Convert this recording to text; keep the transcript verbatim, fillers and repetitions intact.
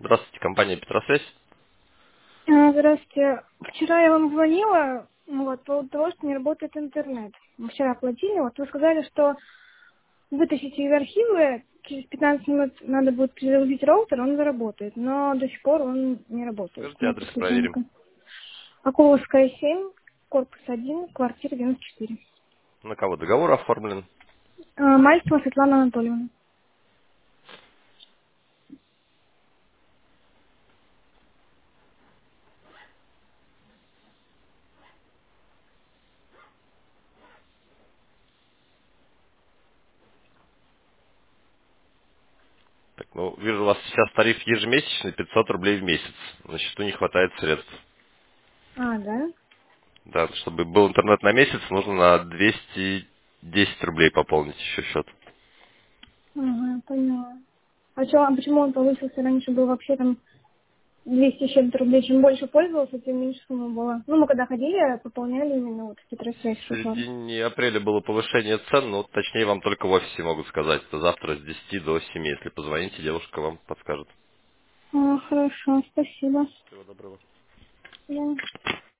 Здравствуйте, компания Петросвязь. А, Здравствуйте. Вчера я вам звонила, ну, вот, по поводу того, что не работает интернет. Мы вчера оплатили, вот вы сказали, что вытащите из архива, через пятнадцать минут надо будет перезагрузить роутер, он заработает, но до сих пор он не работает. Скажите Нет адрес, подключения. проверим. к- Околовская семь, корпус один, квартира девяносто четыре. На кого договор оформлен? А, Мальцева Светлана Анатольевна. Так, ну, вижу, у вас сейчас тариф ежемесячный, пятьсот рублей в месяц. На счету не хватает средств. А, да? Да, чтобы был интернет на месяц, нужно на двести десять рублей пополнить еще счет. Ага, поняла. А, чё, а почему он повысился? Раньше был вообще там двести с чем-то рублей. Чем больше пользовался, тем меньше сумма была. Ну, мы когда ходили, пополняли именно вот в Петросвязь В шестьсот. середине апреля было повышение цен, но точнее вам только в офисе могут сказать. Это завтра с десяти до семи. Если позвоните, девушка вам подскажет. А, хорошо, спасибо. Всего доброго. Да.